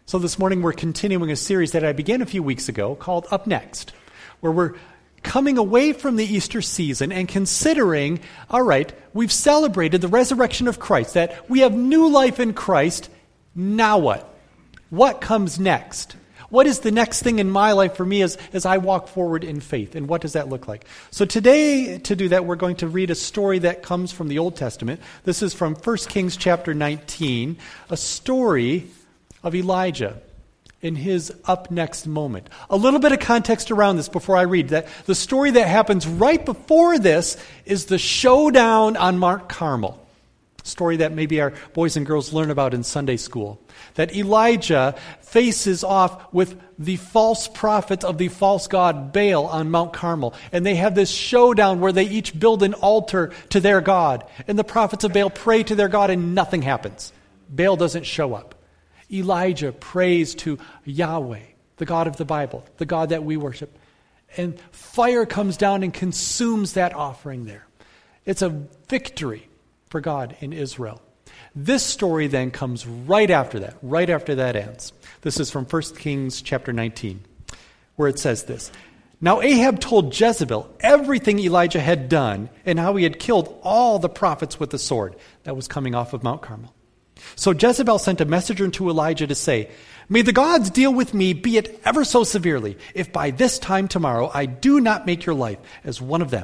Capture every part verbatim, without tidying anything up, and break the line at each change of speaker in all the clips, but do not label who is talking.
So this morning we're continuing a series that I began a few weeks ago called Up Next, where we're coming away from the Easter season and considering, all right, we've celebrated the resurrection of Christ, that we have new life in Christ. Now what? What comes next? What is the next thing in my life for me as, as I walk forward in faith? And what does that look like? So today, to do that, we're going to read a story that comes from the Old Testament. This is from First Kings chapter nineteen, a story of Elijah in his up next moment. A little bit of context around this before I read that. The story that happens right before this is the showdown on Mount Carmel. A story that maybe our boys and girls learn about in Sunday school. That Elijah faces off with the false prophet of the false god Baal on Mount Carmel. And they have this showdown where they each build an altar to their god. And the prophets of Baal pray to their god and nothing happens. Baal doesn't show up. Elijah prays to Yahweh, the God of the Bible, the God that we worship. And fire comes down and consumes that offering there. It's a victory for God in Israel. This story then comes right after that, right after that ends. This is from First Kings chapter nineteen, where it says this. Now Ahab told Jezebel everything Elijah had done and how he had killed all the prophets with the sword that was coming off of Mount Carmel. So Jezebel sent a messenger to Elijah to say, "May the gods deal with me, be it ever so severely, if by this time tomorrow I do not make your life as one of them."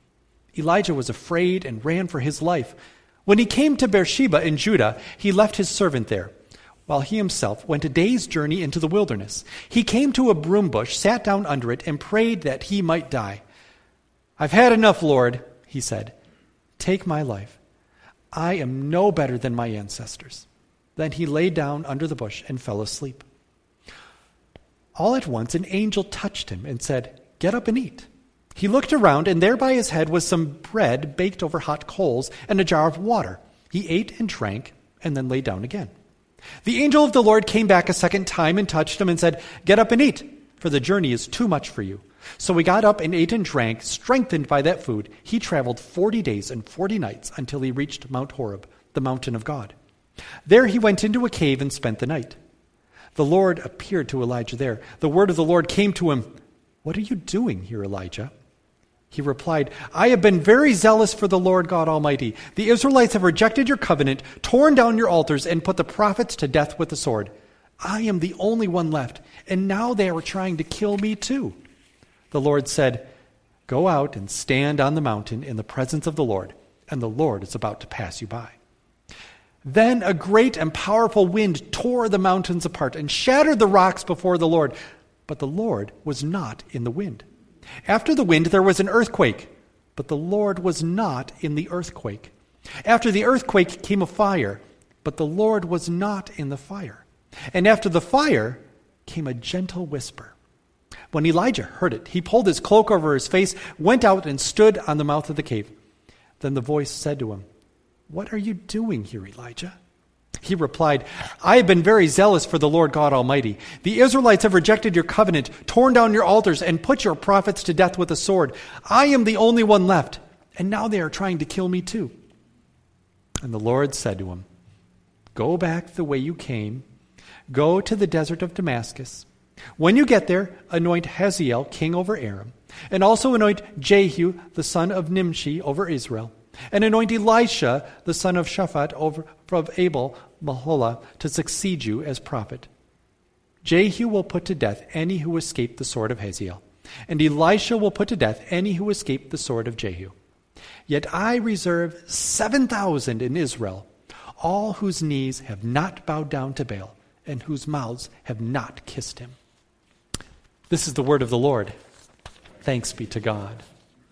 Elijah was afraid and ran for his life. When he came to Beersheba in Judah, he left his servant there, while he himself went a day's journey into the wilderness. He came to a broom bush, sat down under it, and prayed that he might die. "I've had enough, Lord," he said. "Take my life. I am no better than my ancestors." Then he lay down under the bush and fell asleep. All at once an angel touched him and said, "Get up and eat." He looked around, and there by his head was some bread baked over hot coals and a jar of water. He ate and drank and then lay down again. The angel of the Lord came back a second time and touched him and said, "Get up and eat, for the journey is too much for you." So he got up and ate and drank, strengthened by that food. He traveled forty days and forty nights until he reached Mount Horeb, the mountain of God. There he went into a cave and spent the night. The Lord appeared to Elijah there. The word of the Lord came to him, "What are you doing here, Elijah?" He replied, "I have been very zealous for the Lord God Almighty. The Israelites have rejected your covenant, torn down your altars, and put the prophets to death with the sword. I am the only one left, and now they are trying to kill me too." The Lord said, "Go out and stand on the mountain in the presence of the Lord, and the Lord is about to pass you by." Then a great and powerful wind tore the mountains apart and shattered the rocks before the Lord, but the Lord was not in the wind. After the wind there was an earthquake, but the Lord was not in the earthquake. After the earthquake came a fire, but the Lord was not in the fire. And after the fire came a gentle whisper. When Elijah heard it, he pulled his cloak over his face, went out and stood on the mouth of the cave. Then the voice said to him, "What are you doing here, Elijah?" He replied, "I have been very zealous for the Lord God Almighty. The Israelites have rejected your covenant, torn down your altars, and put your prophets to death with a sword. I am the only one left, and now they are trying to kill me too." And the Lord said to him, "Go back the way you came. Go to the desert of Damascus. When you get there, anoint Hazael king over Aram, and also anoint Jehu the son of Nimshi over Israel, and anoint Elisha the son of Shaphat over of Abel Maholah to succeed you as prophet. Jehu will put to death any who escape the sword of Hazael, and Elisha will put to death any who escape the sword of Jehu. Yet I reserve seven thousand in Israel, all whose knees have not bowed down to Baal, and whose mouths have not kissed him." This is the word of the Lord. Thanks be to God.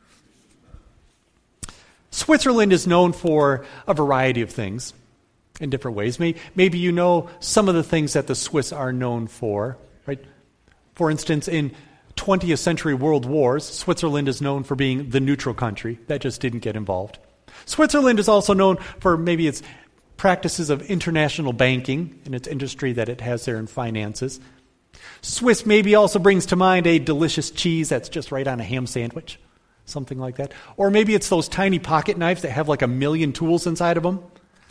Switzerland is known for a variety of things in different ways. Maybe you know some of the things that the Swiss are known for, right? For instance, in twentieth century world wars, Switzerland is known for being the neutral country that just didn't get involved. Switzerland is also known for maybe its practices of international banking and its industry that it has there in finances. Swiss maybe also brings to mind a delicious cheese that's just right on a ham sandwich, something like that. Or maybe it's those tiny pocket knives that have like a million tools inside of them.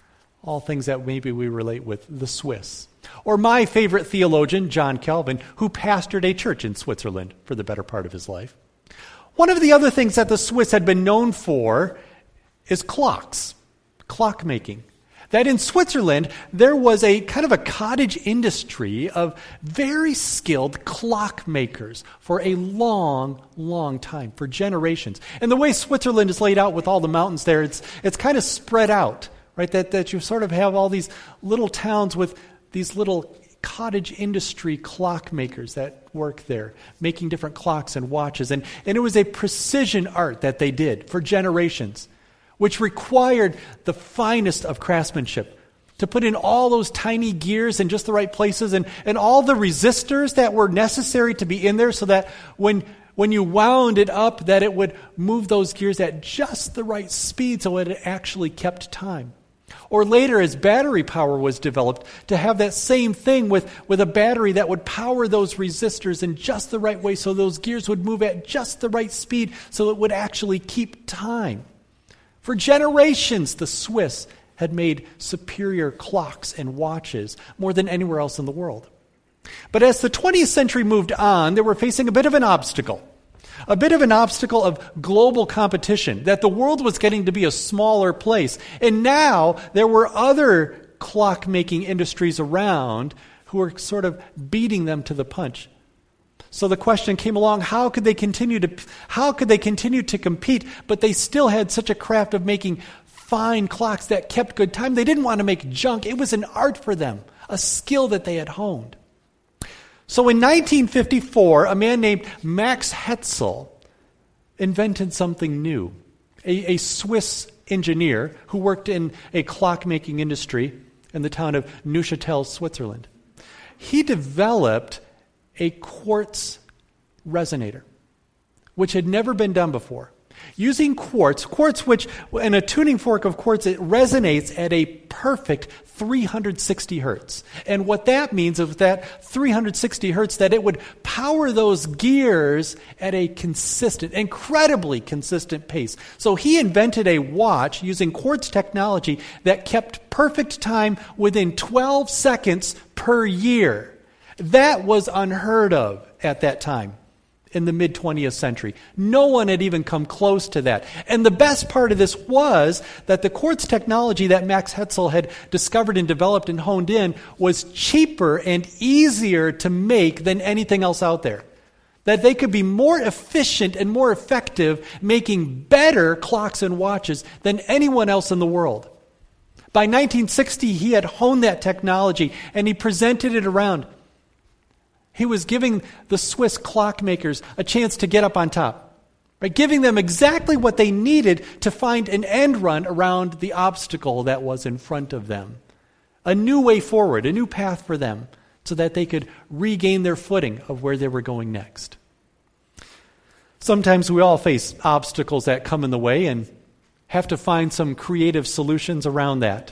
All things that maybe we relate with the Swiss. Or my favorite theologian, John Calvin, who pastored a church in Switzerland for the better part of his life. One of the other things that the Swiss had been known for is clocks, clockmaking. That in Switzerland, there was a kind of a cottage industry of very skilled clockmakers for a long, long time, for generations. And the way Switzerland is laid out with all the mountains there, it's it's kind of spread out, right? That, that you sort of have all these little towns with these little cottage industry clockmakers that work there, making different clocks and watches. And, and it was a precision art that they did for generations, which required the finest of craftsmanship to put in all those tiny gears in just the right places and, and all the resistors that were necessary to be in there so that when, when you wound it up, that it would move those gears at just the right speed so it actually kept time. Or later, as battery power was developed, to have that same thing with, with a battery that would power those resistors in just the right way so those gears would move at just the right speed so it would actually keep time. For generations, the Swiss had made superior clocks and watches more than anywhere else in the world. But as the twentieth century moved on, they were facing a bit of an obstacle. A bit of an obstacle of global competition, that the world was getting to be a smaller place. And now there were other clock-making industries around who were sort of beating them to the punch. So the question came along, how could they continue to how could they continue to compete, but they still had such a craft of making fine clocks that kept good time? They didn't want to make junk. It was an art for them, a skill that they had honed. So in nineteen fifty-four, a man named Max Hetzel invented something new. A, a Swiss engineer who worked in a clock-making industry in the town of Neuchâtel, Switzerland. He developed a quartz resonator, which had never been done before. Using quartz, quartz which, in a tuning fork of quartz, it resonates at a perfect three hundred sixty hertz. And what that means is that three hundred sixty hertz, that it would power those gears at a consistent, incredibly consistent pace. So he invented a watch using quartz technology that kept perfect time within twelve seconds per year. That was unheard of at that time in the mid-twentieth century. No one had even come close to that. And the best part of this was that the quartz technology that Max Hetzel had discovered and developed and honed in was cheaper and easier to make than anything else out there. That they could be more efficient and more effective making better clocks and watches than anyone else in the world. By nineteen sixty, he had honed that technology and he presented it around. He was giving the Swiss clockmakers a chance to get up on top, right? Giving them exactly what they needed to find an end run around the obstacle that was in front of them. A new way forward, a new path for them, so that they could regain their footing of where they were going next. Sometimes we all face obstacles that come in the way and have to find some creative solutions around that.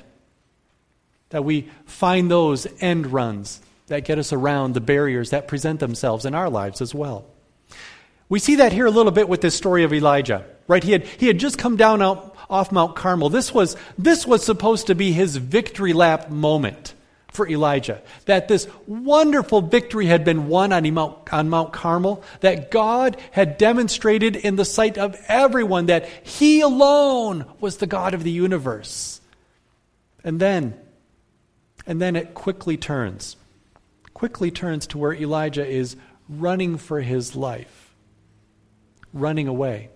That we find those end runs that get us around the barriers that present themselves in our lives as well. We see that here a little bit with this story of Elijah, right? He had he had just come down out, off Mount Carmel. This was this was supposed to be his victory lap moment for Elijah. That this wonderful victory had been won on Mount, on Mount Carmel, that God had demonstrated in the sight of everyone that he alone was the God of the universe. And then, and then it quickly turns. quickly turns to where Elijah is running for his life, running away.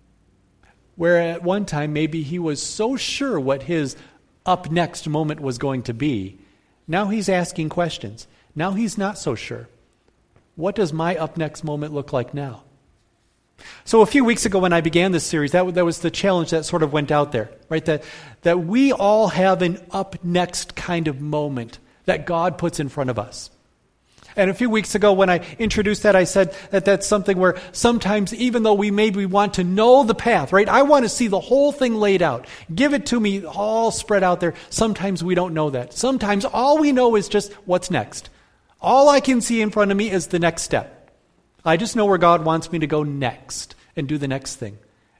Where at one time maybe he was so sure what his up next moment was going to be, now he's asking questions. Now he's not so sure. What does my up next moment look like now? So a few weeks ago when I began this series, that, that was the challenge that sort of went out there, right? That, that we all have an up next kind of moment that God puts in front of us. And a few weeks ago when I introduced that, I said that that's something where sometimes even though we maybe want to know the path, right? I want to see the whole thing laid out. Give it to me all spread out there. Sometimes we don't know that. Sometimes all we know is just what's next. All I can see in front of me is the next step. I just know where God wants me to go next and do the next thing.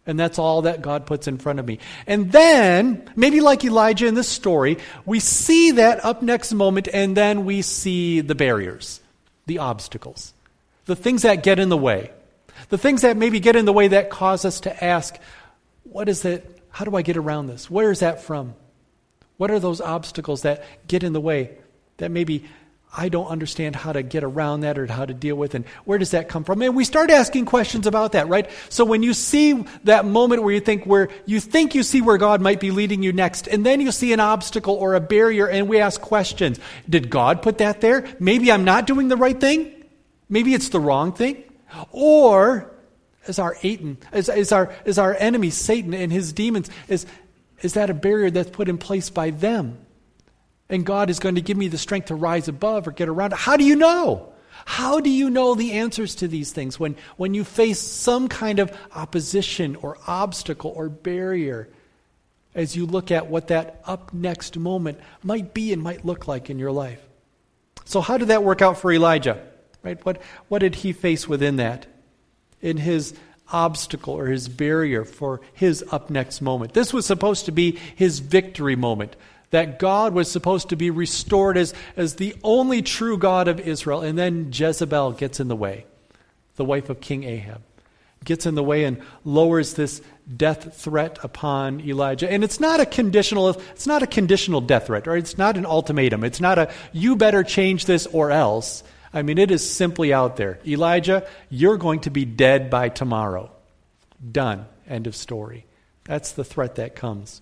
And that's all that God puts in front of me. And then, maybe like Elijah in this story, we see that up next moment, and then we see the barriers, the obstacles, the things that get in the way, the things that maybe get in the way that cause us to ask, what is it? How do I get around this? Where is that from? What are those obstacles that get in the way that maybe I don't understand how to get around that or how to deal with, and where does that come from? And we start asking questions about that, right? So when you see that moment where you think where you think you see where God might be leading you next, and then you see an obstacle or a barrier, and we ask questions. Did God put that there? Maybe I'm not doing the right thing. Maybe it's the wrong thing. Or is our Satan, is, is our is our enemy Satan and his demons, is is that a barrier that's put in place by them? And God is going to give me the strength to rise above or get around it. How do you know? How do you know the answers to these things when, when you face some kind of opposition or obstacle or barrier as you look at what that up next moment might be and might look like in your life? So how did that work out for Elijah? Right? What, what did he face within that? In his obstacle or his barrier for his up next moment. This was supposed to be his victory moment. That God was supposed to be restored as, as the only true God of Israel. And then Jezebel gets in the way. The wife of King Ahab gets in the way and lowers this death threat upon Elijah. And it's not a conditional, it's not a conditional death threat, right? It's not an ultimatum. It's not a, you better change this or else. I mean, it is simply out there. Elijah, you're going to be dead by tomorrow. Done. End of story. That's the threat that comes.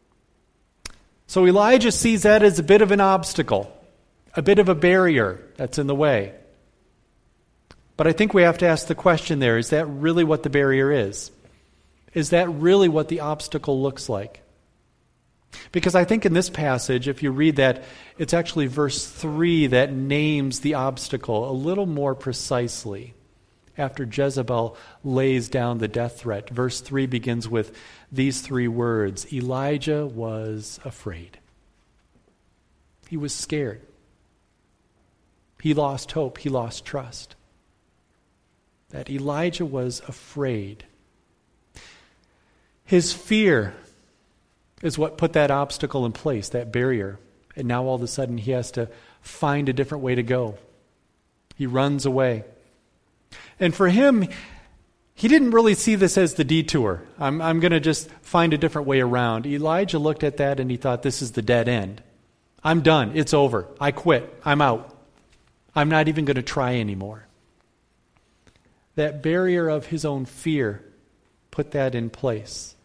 So Elijah sees that as a bit of an obstacle, a bit of a barrier that's in the way. But I think we have to ask the question there, is that really what the barrier is? Is that really what the obstacle looks like? Because I think in this passage, if you read that, it's actually verse three that names the obstacle a little more precisely. After Jezebel lays down the death threat, verse three begins with these three words: Elijah was afraid. He was scared. He lost hope. He lost trust. That Elijah was afraid. His fear is what put that obstacle in place, that barrier. And now all of a sudden he has to find a different way to go. He runs away. And for him, he didn't really see this as the detour. I'm, I'm going to just find a different way around. Elijah looked at that and he thought, this is the dead end. I'm done. It's over. I quit. I'm out. I'm not even going to try anymore. That barrier of his own fear put that in place.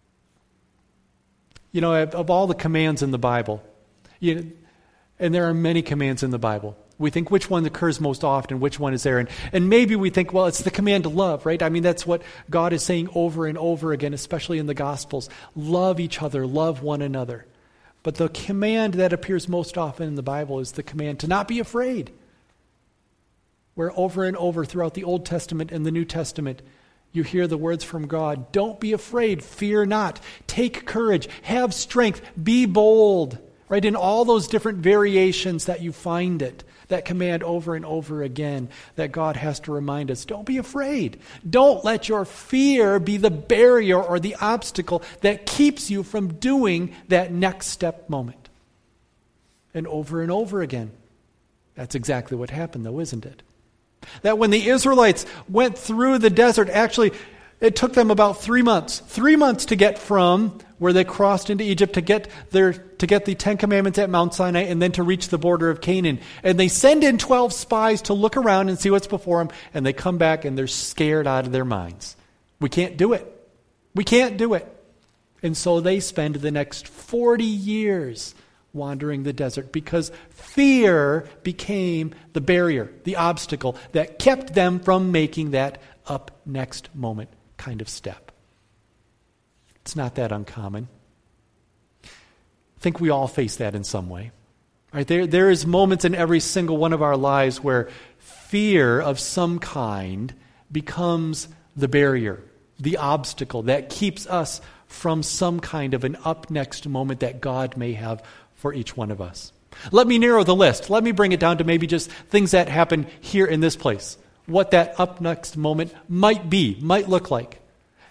You know, of, of all the commands in the Bible, you know, and there are many commands in the Bible, we think which one occurs most often, which one is there. And, and maybe we think, well, it's the command to love, right? I mean, that's what God is saying over and over again, especially in the Gospels. Love each other, love one another. But the command that appears most often in the Bible is the command to not be afraid. Where over and over throughout the Old Testament and the New Testament, you hear the words from God. Don't be afraid, fear not, take courage, have strength, be bold. Right? In all those different variations that you find it, that command over and over again, that God has to remind us, don't be afraid. Don't let your fear be the barrier or the obstacle that keeps you from doing that next step moment. And over and over again. That's exactly what happened though, isn't it? That when the Israelites went through the desert, actually, it took them about three months. Three months to get from where they crossed into Egypt to get their to get the Ten Commandments at Mount Sinai and then to reach the border of Canaan. And they send in twelve spies to look around and see what's before them. And they come back and they're scared out of their minds. We can't do it. We can't do it. And so they spend the next forty years wandering the desert because fear became the barrier, the obstacle that kept them from making that up next moment kind of step. It's not that uncommon. I think we all face that in some way. Right? There, there is moments in every single one of our lives where fear of some kind becomes the barrier, the obstacle that keeps us from some kind of an up next moment that God may have for each one of us. Let me narrow the list. Let me bring it down to maybe just things that happen here in this place. What that up next moment might be, might look like.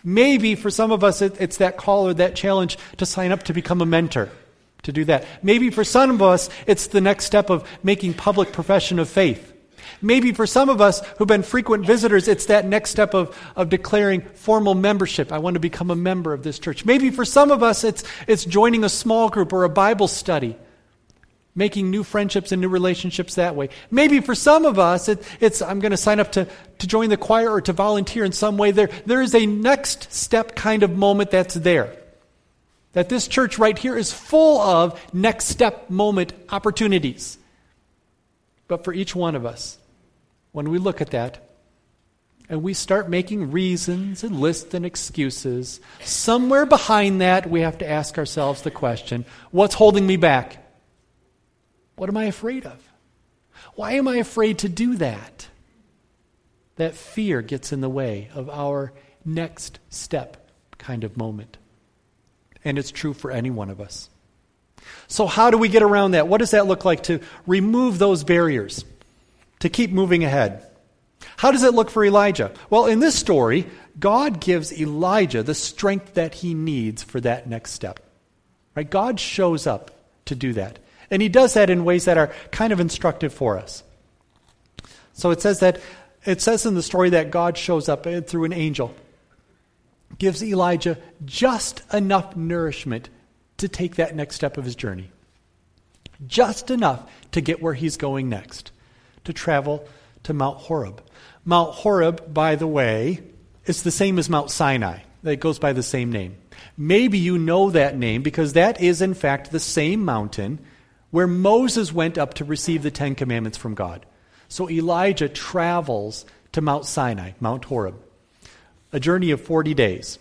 Maybe for some of us, it, it's that call or that challenge to sign up to become a mentor, to do that. Maybe for some of us, it's the next step of making public profession of faith. Maybe for some of us who've been frequent visitors, it's that next step of, of declaring formal membership. I want to become a member of this church. Maybe for some of us, it's, it's joining a small group or a Bible study, making new friendships and new relationships that way. Maybe for some of us, it, it's I'm going to sign up to, to join the choir or to volunteer in some way. There, there is a next step kind of moment that's there. That this church right here is full of next step moment opportunities. But for each one of us, when we look at that and we start making reasons and lists and excuses, somewhere behind that we have to ask ourselves the question, what's holding me back? What am I afraid of? Why am I afraid to do that? That fear gets in the way of our next step kind of moment. And it's true for any one of us. So how do we get around that? What does that look like to remove those barriers, to keep moving ahead? How does it look for Elijah? Well, in this story, God gives Elijah the strength that he needs for that next step. Right? God shows up to do that. And he does that in ways that are kind of instructive for us. So it says that it says in the story that God shows up through an angel, gives Elijah just enough nourishment to take that next step of his journey. Just enough to get where he's going next, to travel to Mount Horeb. Mount Horeb, by the way, is the same as Mount Sinai. It goes by the same name. Maybe you know that name because that is in fact the same mountain where Moses went up to receive the Ten Commandments from God. So Elijah travels to Mount Sinai, Mount Horeb, a journey of forty days.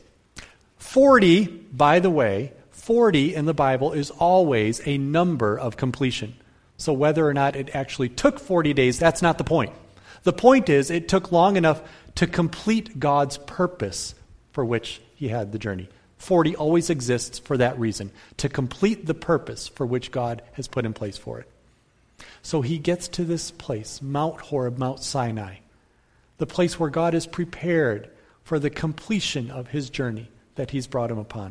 forty, by the way, forty in the Bible is always a number of completion. So whether or not it actually took forty days, that's not the point. The point is it took long enough to complete God's purpose for which he had the journey. forty always exists for that reason, to complete the purpose for which God has put in place for it. So he gets to this place, Mount Horeb, Mount Sinai, the place where God is prepared for the completion of his journey that he's brought him upon.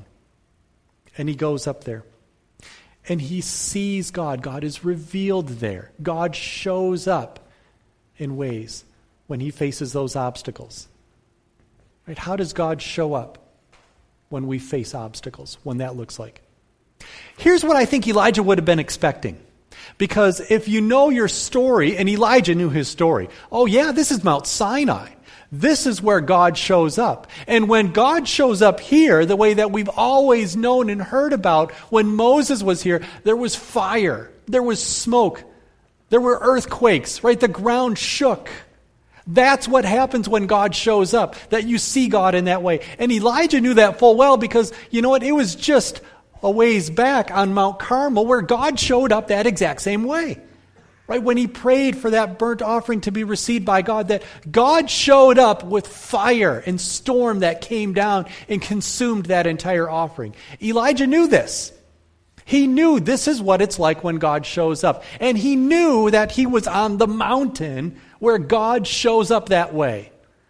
And he goes up there. And he sees God. God is revealed there. God shows up in ways when he faces those obstacles. Right? How does God show up when we face obstacles, when that looks like? Here's what I think Elijah would have been expecting. Because if you know your story, and Elijah knew his story, oh yeah, this is Mount Sinai. This is where God shows up. And when God shows up here, the way that we've always known and heard about, when Moses was here, there was fire, there was smoke, there were earthquakes, right? The ground shook. That's what happens when God shows up, that you see God in that way. And Elijah knew that full well because, you know what, it was just a ways back on Mount Carmel where God showed up that exact same way. Right, when he prayed for that burnt offering to be received by God, that God showed up with fire and storm that came down and consumed that entire offering. Elijah knew this. He knew this is what it's like when God shows up. And he knew that he was on the mountain where God shows up that way.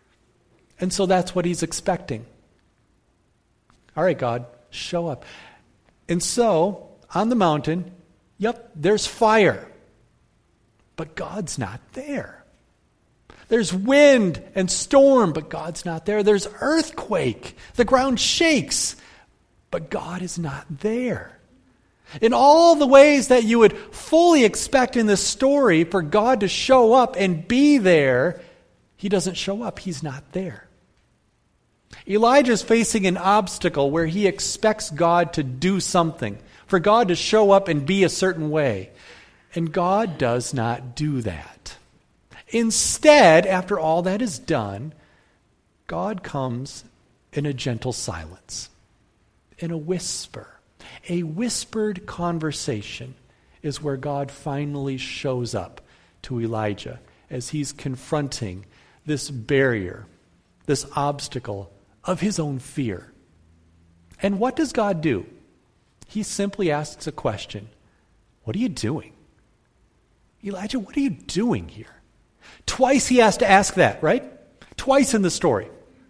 And so that's what he's expecting. All right, God, show up. And so, on the mountain, yep, there's fire. But God's not there. There's wind and storm, but God's not there. There's earthquake. The ground shakes, but God is not there. In all the ways that you would fully expect in this story for God to show up and be there, he doesn't show up. He's not there. Elijah's facing an obstacle where he expects God to do something, for God to show up and be a certain way. And God does not do that. Instead, after all that is done, God comes in a gentle silence, in a whisper. A whispered conversation is where God finally shows up to Elijah as he's confronting this barrier, this obstacle of his own fear. And what does God do? He simply asks a question. What are you doing? Elijah, what are you doing here? Twice he has to ask that, right? Twice in the story.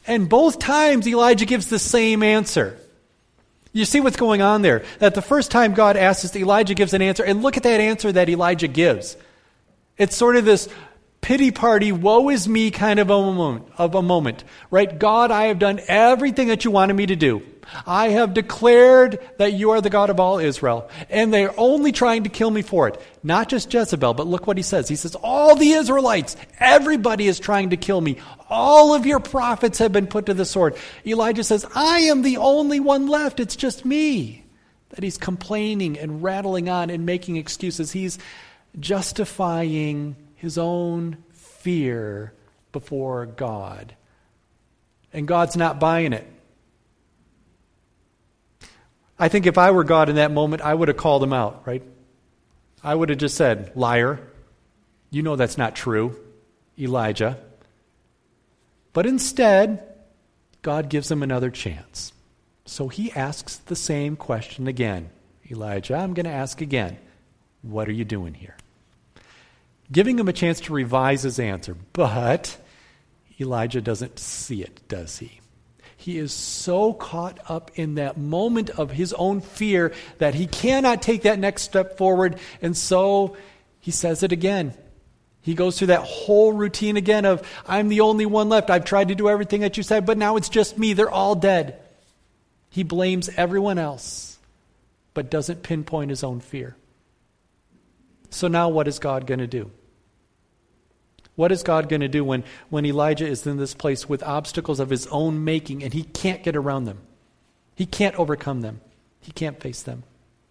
And both times Elijah gives the same answer. You see what's going on there? That the first time God asks this, Elijah gives an answer, and look at that answer that Elijah gives. It's sort of this pity party, woe is me kind of a moment, of a moment, right? God, I have done everything that you wanted me to do. I have declared that you are the God of all Israel, and they're only trying to kill me for it. Not just Jezebel, but look what he says. He says, all the Israelites, everybody is trying to kill me. All of your prophets have been put to the sword. Elijah says, I am the only one left. It's just me. That he's complaining and rattling on and making excuses. He's justifying his own fear before God. And God's not buying it. I think if I were God in that moment, I would have called him out, right? I would have just said, liar, you know that's not true, Elijah. But instead, God gives him another chance. So he asks the same question again. Elijah, I'm going to ask again, what are you doing here? Giving him a chance to revise his answer. But Elijah doesn't see it, does he? He is so caught up in that moment of his own fear that he cannot take that next step forward. And so he says it again. He goes through that whole routine again of, I'm the only one left. I've tried to do everything that you said, but now it's just me. They're all dead. He blames everyone else, but doesn't pinpoint his own fear. So now what is God going to do? What is God going to do when, when Elijah is in this place with obstacles of his own making and he can't get around them? He can't overcome them. He can't face them.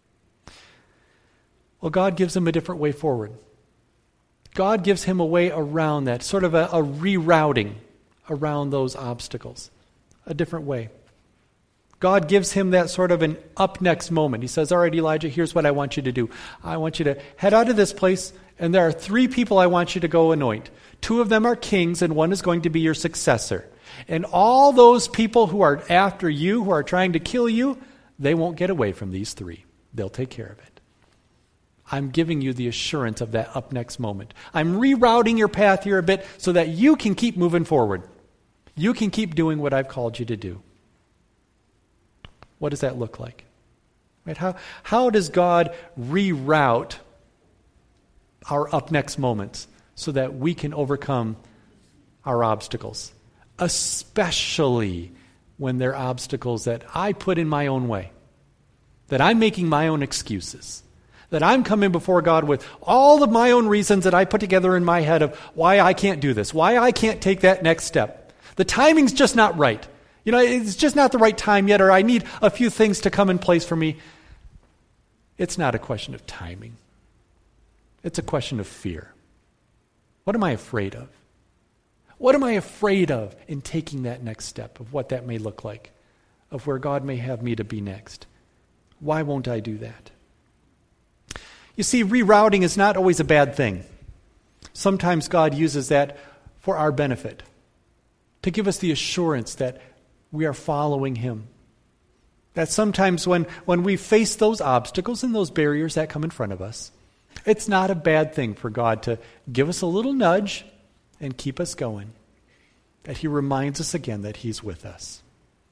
Well, God gives him a different way forward. God gives him a way around that, sort of a, a rerouting around those obstacles, a different way. God gives him that sort of an up next moment. He says, all right, Elijah, here's what I want you to do. I want you to head out of this place, and there are three people I want you to go anoint. Two of them are kings, and one is going to be your successor. And all those people who are after you, who are trying to kill you, they won't get away from these three. They'll take care of it. I'm giving you the assurance of that up next moment. I'm rerouting your path here a bit so that you can keep moving forward. You can keep doing what I've called you to do. What does that look like? Right? How, how does God reroute our up next moments so that we can overcome our obstacles? Especially when they're obstacles that I put in my own way, that I'm making my own excuses, that I'm coming before God with all of my own reasons that I put together in my head of why I can't do this, why I can't take that next step. The timing's just not right. You know, it's just not the right time yet, or I need a few things to come in place for me. It's not a question of timing. It's a question of fear. What am I afraid of? What am I afraid of in taking that next step of what that may look like, of where God may have me to be next? Why won't I do that? You see, rerouting is not always a bad thing. Sometimes God uses that for our benefit, to give us the assurance that we are following him. That sometimes when, when we face those obstacles and those barriers that come in front of us, it's not a bad thing for God to give us a little nudge and keep us going. That he reminds us again that he's with us.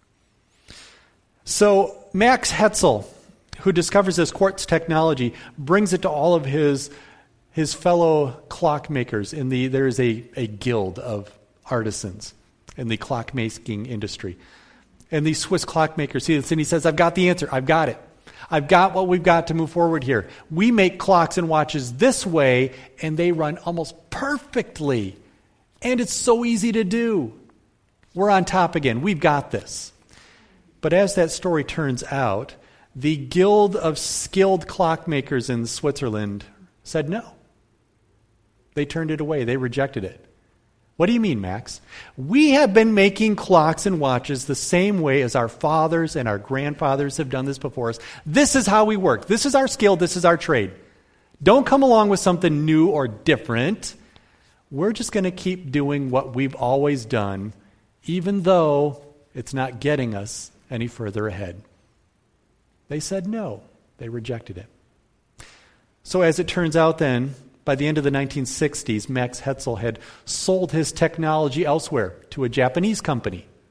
So Max Hetzel, who discovers this quartz technology, brings it to all of his, his fellow clockmakers. In the, there is a, a guild of artisans in the clockmaking industry. And these Swiss clockmakers see this, and he says, I've got the answer. I've got it. I've got what we've got to move forward here. We make clocks and watches this way, and they run almost perfectly. And it's so easy to do. We're on top again. We've got this. But as that story turns out, the guild of skilled clockmakers in Switzerland said no. They turned it away. They rejected it. What do you mean, Max? We have been making clocks and watches the same way as our fathers and our grandfathers have done this before us. This is how we work. This is our skill. This is our trade. Don't come along with something new or different. We're just going to keep doing what we've always done, even though it's not getting us any further ahead. They said no. They rejected it. So as it turns out then, by the end of the nineteen sixties, Max Hetzel had sold his technology elsewhere to a Japanese company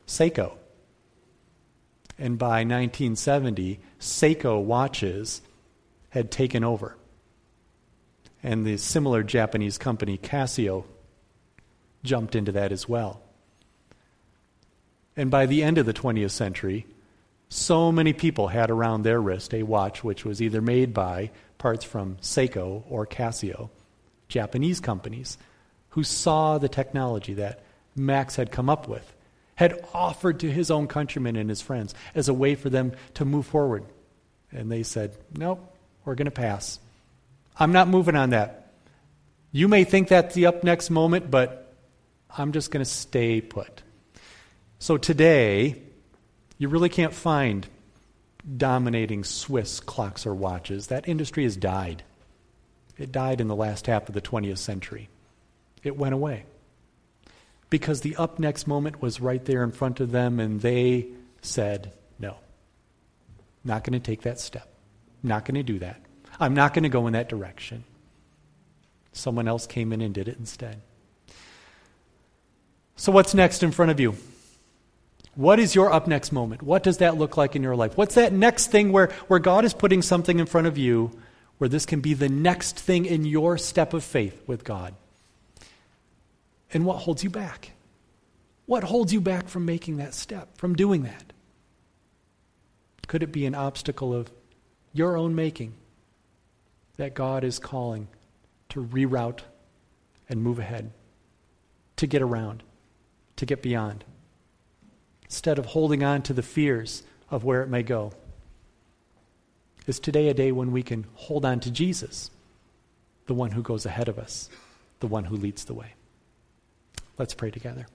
Seiko. And by nineteen seventy, Seiko watches had taken over. And the similar Japanese company, Casio, jumped into that as well. And by the end of the twentieth century, so many people had around their wrist a watch which was either made by parts from Seiko or Casio, Japanese companies, who saw the technology that Max had come up with, had offered to his own countrymen and his friends as a way for them to move forward. And they said, nope, we're going to pass. I'm not moving on that. You may think that's the up next moment, but I'm just going to stay put. So today, you really can't find dominating Swiss clocks or watches. That industry has died. It died in the last half of the twentieth century. It went away. Because the up next moment was right there in front of them, and they said, no, not going to take that step. Not going to do that. I'm not going to go in that direction. Someone else came in and did it instead. So what's next in front of you? What is your up next moment? What does that look like in your life? What's that next thing where, where God is putting something in front of you where this can be the next thing in your step of faith with God? And what holds you back? What holds you back from making that step, from doing that? Could it be an obstacle of your own making that God is calling to reroute and move ahead, to get around, to get beyond, instead of holding on to the fears of where it may go? Is today a day when we can hold on to Jesus, the one who goes ahead of us, the one who leads the way? Let's pray together.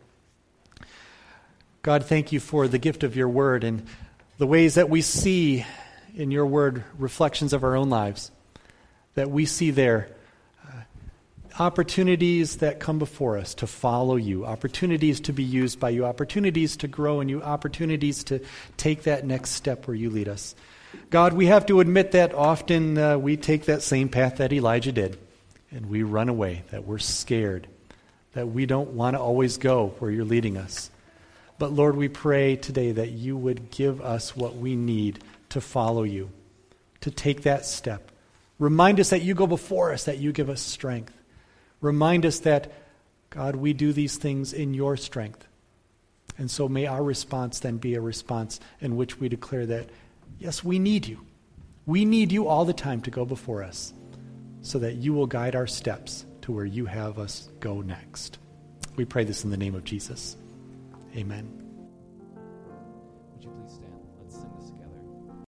God, thank you for the gift of your word and the ways that we see in your word reflections of our own lives, that we see there uh, opportunities that come before us to follow you, opportunities to be used by you, opportunities to grow in you, opportunities to take that next step where you lead us. God, we have to admit that often uh, we take that same path that Elijah did, and we run away, that we're scared, that we don't want to always go where you're leading us. But Lord, we pray today that you would give us what we need to follow you, to take that step. Remind us that you go before us, that you give us strength. Remind us that, God, we do these things in your strength. And so may our response then be a response in which we declare that, yes, we need you. We need you all the time to go before us so that you will guide our steps to where you have us go next. We pray this in the name of Jesus. Amen.